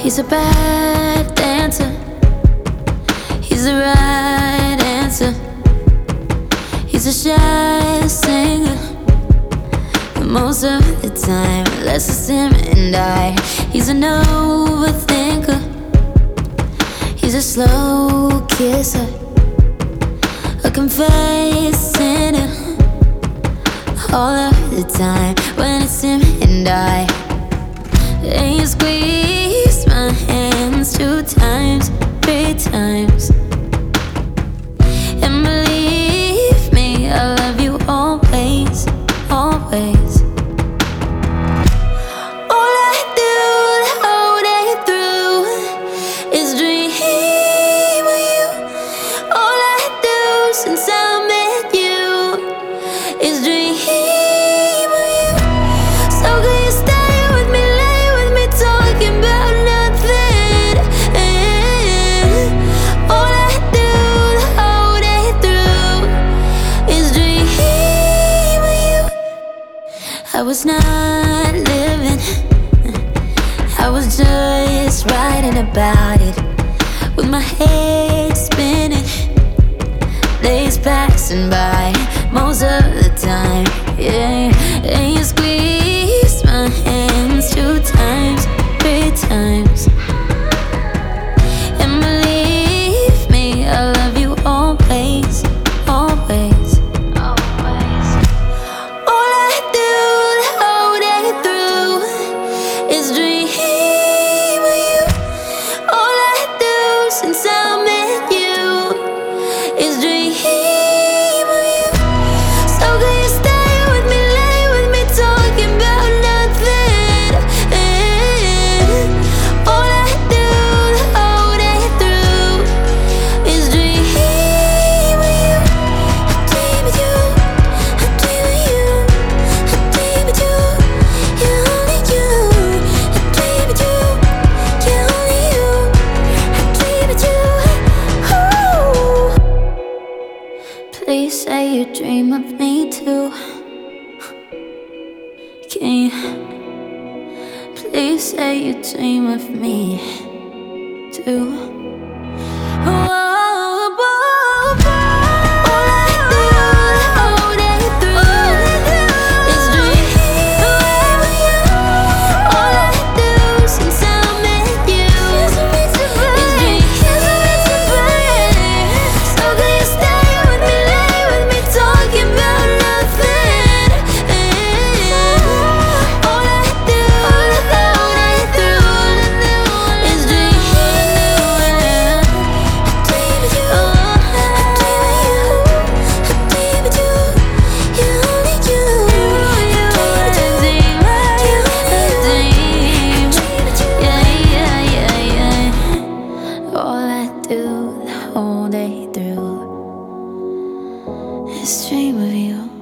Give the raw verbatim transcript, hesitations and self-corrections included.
He's a bad dancer. He's the right answer. He's a shy singer. Most of the time, less is him and I. He's an overthinker. He's a slow kisser, a confessed sinner. All of the time, when it's him and I. And you squeeze my hands two times, three times. And believe me, I love you always, always. All I do the whole day through is dream of you. All I do since I met you is dream of you. So can you stay with me, lay with me, talking about nothing? All I do the whole day through is dream of you. I was not living, I was just writing about it, with my head spinning, days passing by, most of the time, yeah. And you squeeze my hands two times, three times. And believe me, I love you always, always, always. All I do the whole day through is dream of you. All I do since I met you is dream of you. So can you stay with me, lay with me, talking about nothing? All I do the whole day through is dream of you. I dream of you, I dream of you, I dream of you, yeah, only you. I dream of you, yeah, only you. I dream of you. Ooh. Please say you dream of me too. Can you please say you dream of me too? Oh, oh, oh, oh. All I do the whole day through is dream of you. All I do since I met you is dream of you. So can you stay with me, lay with me, talking about nothing? All I do the whole day through is dream of you. I dream of you, I dream of you, I dream of you, yeah, only you. I dream of you, I dream of you, yeah, yeah, yeah, yeah. All I do the whole day through is dream of you.